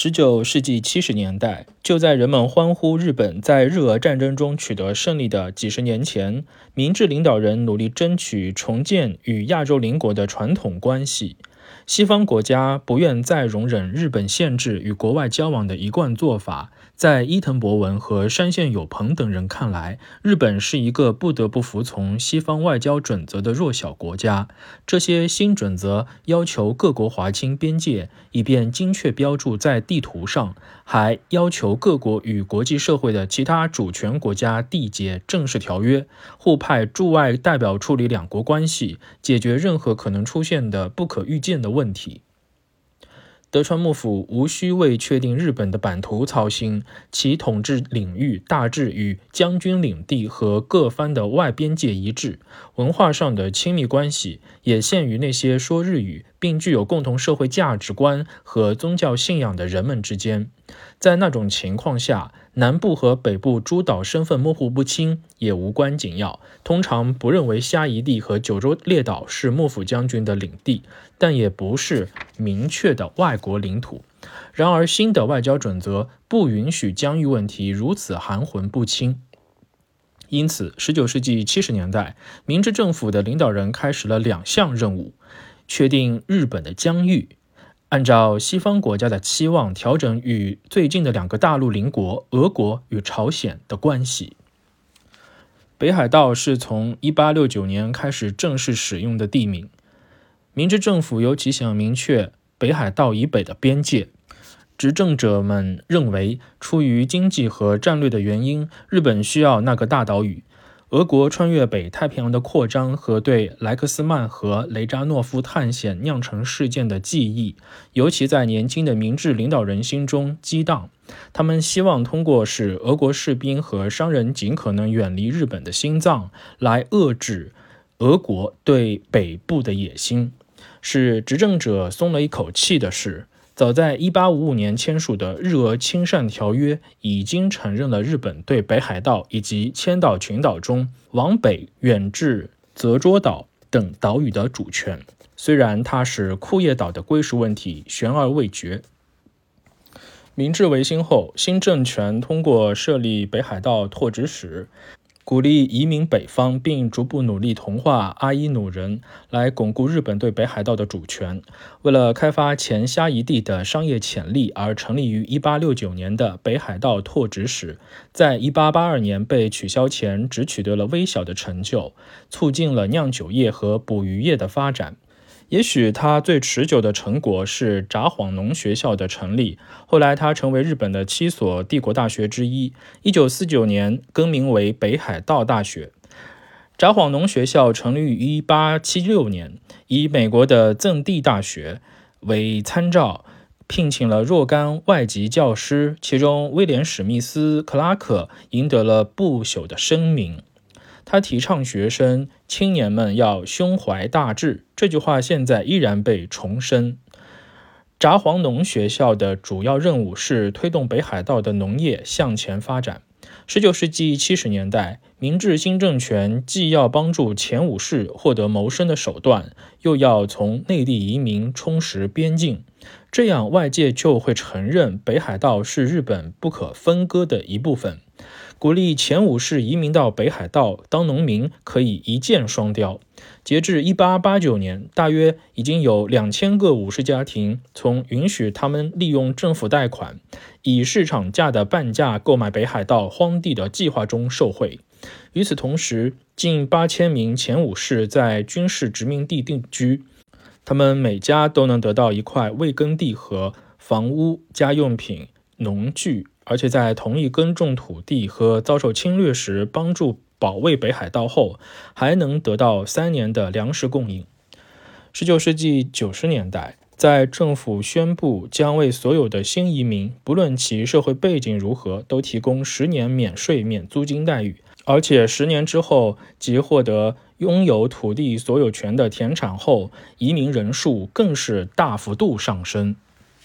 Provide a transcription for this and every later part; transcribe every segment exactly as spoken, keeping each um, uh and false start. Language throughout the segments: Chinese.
十九世纪七十年代，就在人们欢呼日本在日俄战争中取得胜利的几十年前，明治领导人努力争取重建与亚洲邻国的传统关系。西方国家不愿再容忍日本限制与国外交往的一贯做法，在伊藤博文和山县有朋等人看来，日本是一个不得不服从西方外交准则的弱小国家。这些新准则要求各国划清边界，以便精确标注在地图上，还要求各国与国际社会的其他主权国家缔结正式条约，互派驻外代表处理两国关系，解决任何可能出现的不可预见的问题。德川幕府无需为确定日本的版图操心，其统治领域大致与将军领地和各藩的外边界一致，文化上的亲密关系也限于那些说日语并具有共同社会价值观和宗教信仰的人们之间。在那种情况下，南部和北部诸岛身份模糊不清也无关紧要，通常不认为虾夷地和九州列岛是幕府将军的领地，但也不是明确的外国领土。然而新的外交准则不允许疆域问题如此含混不清，因此十九世纪七十年代，明治政府的领导人开始了两项任务：确定日本的疆域，按照西方国家的期望调整与最近的两个大陆邻国俄国与朝鲜的关系。北海道是从一八六九年开始正式使用的地名，明治政府尤其想明确北海道以北的边界。执政者们认为，出于经济和战略的原因，日本需要那个大岛屿。俄国穿越北太平洋的扩张和对莱克斯曼和雷扎诺夫探险酿成事件的记忆，尤其在年轻的明治领导人心中激荡。他们希望通过使俄国士兵和商人尽可能远离日本的心脏，来遏制俄国对北部的野心。使执政者松了一口气的是，早在一八五五年签署的日俄亲善条约已经承认了日本对北海道以及千岛群岛中往北远至泽捉岛等岛屿的主权，虽然它使库页岛的归属问题悬而未决。明治维新后，新政权通过设立北海道拓殖使，鼓励移民北方，并逐步努力同化阿伊努人，来巩固日本对北海道的主权。为了开发前虾夷地的商业潜力而成立于一八六九年的北海道拓殖使，在一八八二年被取消前只取得了微小的成就，促进了酿酒业和捕鱼业的发展。也许他最持久的成果是札幌农学校的成立，后来他成为日本的七所帝国大学之一，一九四九年更名为北海道大学。札幌农学校成立于一八七六年，以美国的赠地大学为参照，聘请了若干外籍教师，其中威廉史密斯·克拉克赢得了不朽的声名。他提倡学生青年们要胸怀大志，这句话现在依然被重申。札幌农学校的主要任务是推动北海道的农业向前发展。十九世纪七十年代，明治新政权既要帮助前武士获得谋生的手段，又要从内地移民充实边境，这样外界就会承认北海道是日本不可分割的一部分。鼓励前武士移民到北海道当农民，可以一箭双雕。截至一八八九年，大约已经有两千个武士家庭从允许他们利用政府贷款，以市场价的半价购买北海道荒地的计划中受惠。与此同时，近八千名前武士在军事殖民地定居，他们每家都能得到一块未耕地和房屋、家用品、农具，而且在同意耕种土地和遭受侵略时帮助保卫北海道后，还能得到三年的粮食供应。十九世纪九十年代，在政府宣布将为所有的新移民，不论其社会背景如何，都提供十年免税免租金待遇，而且十年之后即获得拥有土地所有权的田产后，移民人数更是大幅度上升。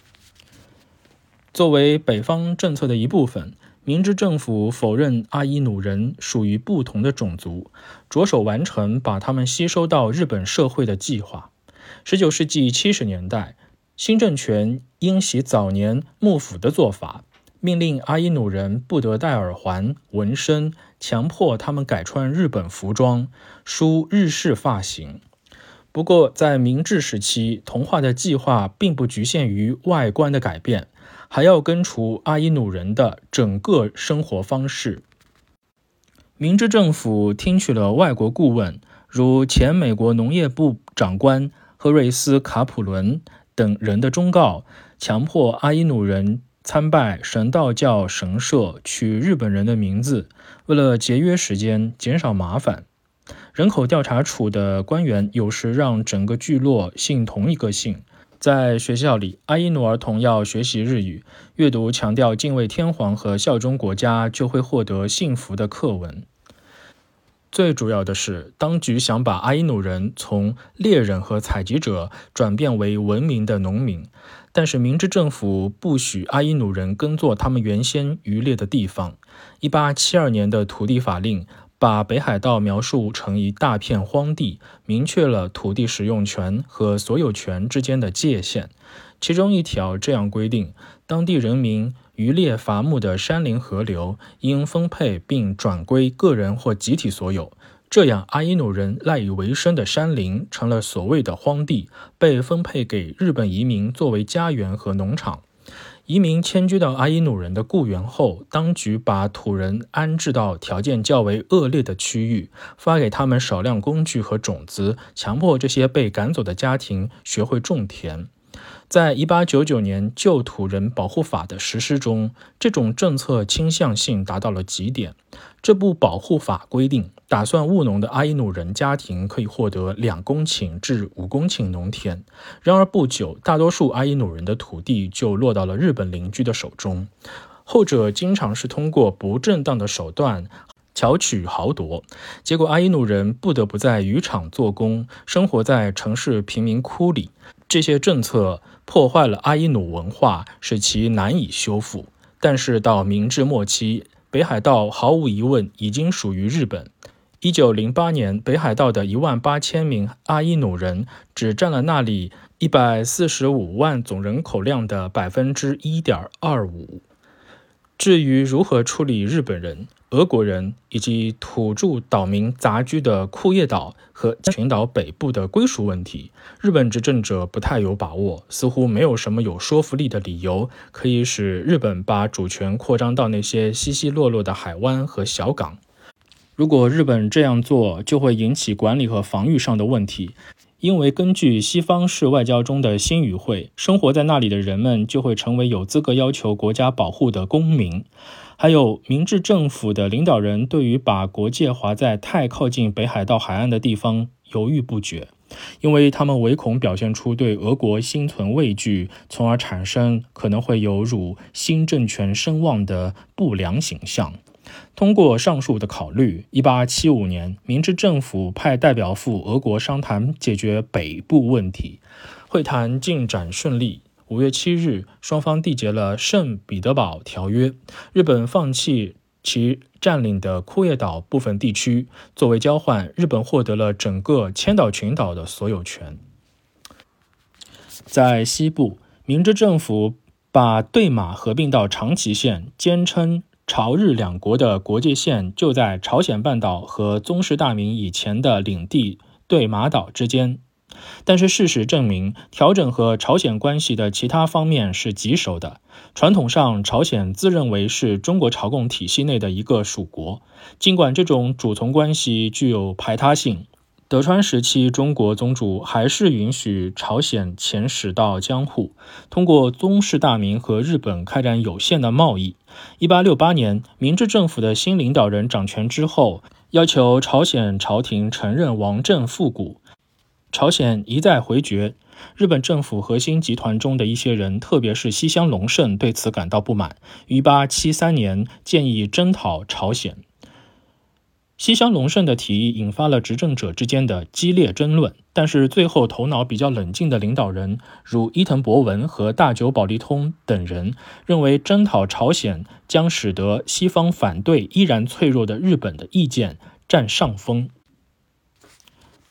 作为北方政策的一部分，明治政府否认阿伊努人属于不同的种族，着手完成把他们吸收到日本社会的计划。十九世纪七十年代， 新政权因袭早年幕府的做法，命令阿伊努人不得戴耳环、纹身，强迫他们改穿日本服装，梳日式发型。不过在明治时期，同化的计划并不局限于外观的改变，还要根除阿伊努人的整个生活方式。明治政府听取了外国顾问，如前美国农业部长官赫瑞斯·卡普伦等人的忠告，强迫阿伊努人参拜神道教神社，取日本人的名字，为了节约时间，减少麻烦。人口调查处的官员有时让整个聚落姓同一个姓。在学校里，阿伊努儿童要学习日语，阅读强调敬畏天皇和效忠国家，就会获得幸福的课文。最主要的是，当局想把阿伊努人从猎人和采集者转变为文明的农民，但是明治政府不许阿伊努人耕作他们原先渔猎的地方。一八七二年的土地法令把北海道描述成一大片荒地，明确了土地使用权和所有权之间的界限。其中一条这样规定，当地人民渔猎伐木的山林河流应分配并转归个人或集体所有。这样，阿伊努人赖以为生的山林成了所谓的荒地，被分配给日本移民作为家园和农场。移民迁居到阿伊努人的故园后，当局把土人安置到条件较为恶劣的区域，发给他们少量工具和种子，强迫这些被赶走的家庭学会种田。在一八九九年旧土人保护法的实施中，这种政策倾向性达到了极点。这部保护法规定，打算务农的阿伊努人家庭可以获得两公顷至五公顷农田。然而不久，大多数阿伊努人的土地就落到了日本邻居的手中，后者经常是通过不正当的手段巧取豪夺，结果阿伊努人不得不在渔场做工，生活在城市贫民窟里。这些政策破坏了阿伊努文化，使其难以修复。但是到明治末期，北海道毫无疑问已经属于日本。一九零八年，北海道的一万八千名阿伊努人只占了那里一百四十五万总人口量的 百分之一点二五。至于如何处理日本人、俄国人以及土著岛民杂居的库页岛和群岛北部的归属问题，日本执政者不太有把握，似乎没有什么有说服力的理由可以使日本把主权扩张到那些稀稀落落的海湾和小港。如果日本这样做，就会引起管理和防御上的问题。因为根据西方式外交中的新语汇，生活在那里的人们就会成为有资格要求国家保护的公民。还有，明治政府的领导人对于把国界划在太靠近北海道海岸的地方犹豫不决，因为他们唯恐表现出对俄国心存畏惧，从而产生可能会有辱新政权声望的不良形象。通过上述的考虑，一八七五年，明治政府派代表赴俄国商谈解决北部问题。会谈进展顺利。五月七日，双方缔结了圣彼得堡条约，日本放弃其占领的库页岛部分地区，作为交换，日本获得了整个千岛群岛的所有权。在西部，明治政府把对马合并到长崎县，坚称朝日两国的国界线就在朝鲜半岛和宗室大名以前的领地对马岛之间。但是事实证明，调整和朝鲜关系的其他方面是棘手的。传统上，朝鲜自认为是中国朝贡体系内的一个属国，尽管这种主从关系具有排他性。德川时期，中国宗主还是允许朝鲜遣使到江户，通过宗室大名和日本开展有限的贸易。一八六八年，明治政府的新领导人掌权之后，要求朝鲜朝廷承认王政复古。朝鲜一再回绝，日本政府核心集团中的一些人，特别是西乡隆盛，对此感到不满，于一八七三年建议征讨朝鲜。西乡隆盛的提议引发了执政者之间的激烈争论，但是最后头脑比较冷静的领导人，如伊藤博文和大久保利通等人，认为征讨朝鲜将使得西方反对依然脆弱的日本的意见占上风。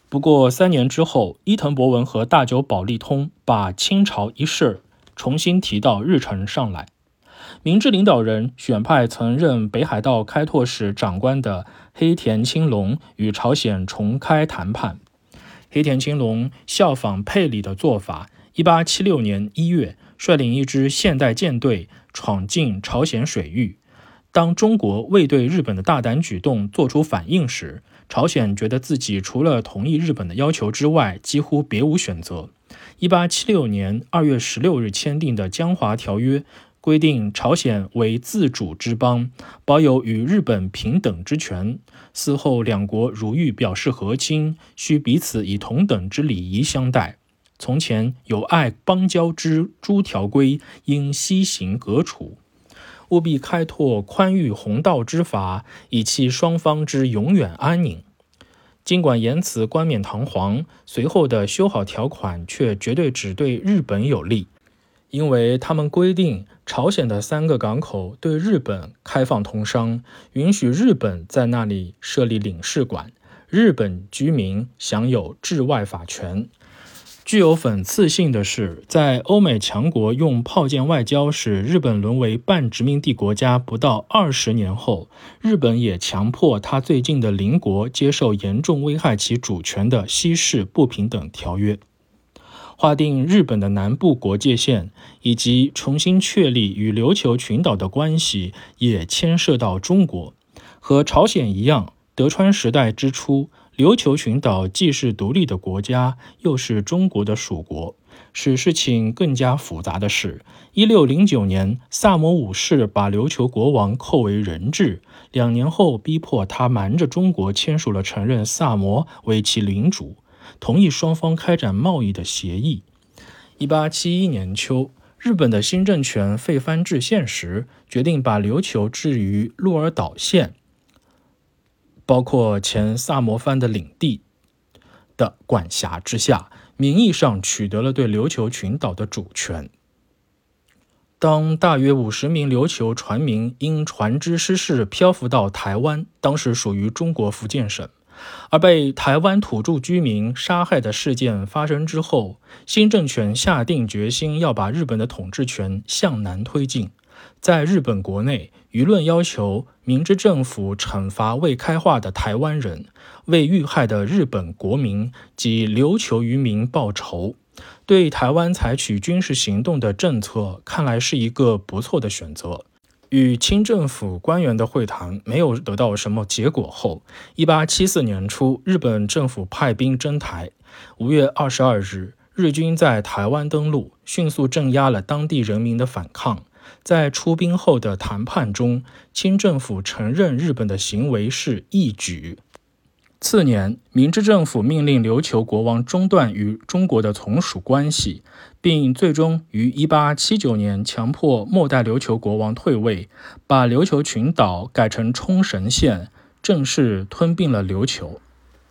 不过三年之后，伊藤博文和大久保利通把清朝一事重新提到日程上来。明治领导人选派曾任北海道开拓使长官的黑田清隆与朝鲜重开谈判。黑田清隆效仿佩里的做法，一八七六年一月率领一支现代舰队闯进朝鲜水域。当中国未对日本的大胆举动做出反应时，朝鲜觉得自己除了同意日本的要求之外，几乎别无选择。一八七六年二月十六日签订的江华条约规定，朝鲜为自主之邦，保有与日本平等之权。嗣后两国如欲表示和亲，需彼此以同等之礼仪相待。从前有碍邦交之诸条规，应悉行革除。务必开拓宽裕弘道之法，以期双方之永远安宁。尽管言辞冠冕堂皇，随后的修好条款却绝对只对日本有利，因为他们规定朝鲜的三个港口对日本开放通商，允许日本在那里设立领事馆，日本居民享有治外法权。具有讽刺性的是，在欧美强国用炮舰外交使日本沦为半殖民地国家不到二十年后，日本也强迫他最近的邻国接受严重危害其主权的西式不平等条约，划定日本的南部国界线，以及重新确立与琉球群岛的关系，也牵涉到中国。和朝鲜一样，德川时代之初，琉球群岛既是独立的国家，又是中国的属国。使事情更加复杂的是，一六零九年，萨摩武士把琉球国王扣为人质，两年后逼迫他瞒着中国签署了承认萨摩为其领主，同意双方开展贸易的协议。一八七一年秋，日本的新政权废藩置县时，决定把琉球置于鹿儿岛县，包括前萨摩藩的领地的管辖之下，名义上取得了对琉球群岛的主权。当大约五十名琉球船民因船只失事漂浮到台湾，当时属于中国福建省，而被台湾土著居民杀害的事件发生之后，新政权下定决心要把日本的统治权向南推进。在日本国内，舆论要求明治政府惩罚未开化的台湾人，为遇害的日本国民及琉球渔民报仇。对台湾采取军事行动的政策看来是一个不错的选择。与清政府官员的会谈没有得到什么结果后，一八七四年初，日本政府派兵征台。五月二十二日，日军在台湾登陆，迅速镇压了当地人民的反抗。在出兵后的谈判中，清政府承认日本的行为是义举。次年，明治政府命令琉球国王中断与中国的从属关系，并最终于一八七九年强迫末代琉球国王退位，把琉球群岛改成冲绳县，正式吞并了琉球。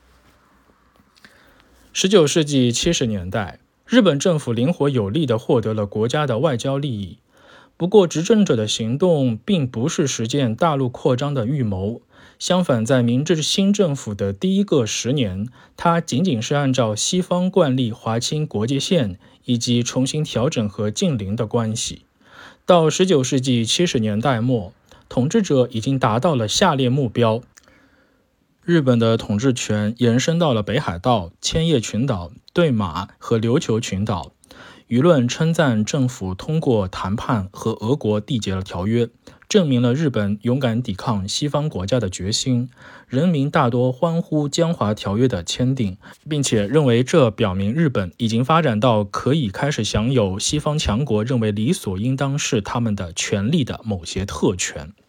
十九世纪七十年代，日本政府灵活有力地获得了国家的外交利益。不过，执政者的行动并不是实践大陆扩张的预谋，相反，在明治新政府的第一个十年，它仅仅是按照西方惯例划清国界线，以及重新调整和近邻的关系。到十九世纪七十年代末，统治者已经达到了下列目标：日本的统治权延伸到了北海道、千叶群岛、对马和琉球群岛。舆论称赞政府通过谈判和俄国缔结了条约，证明了日本勇敢抵抗西方国家的决心。人民大多欢呼江华条约的签订，并且认为这表明日本已经发展到可以开始享有西方强国认为理所应当是他们的权利的某些特权。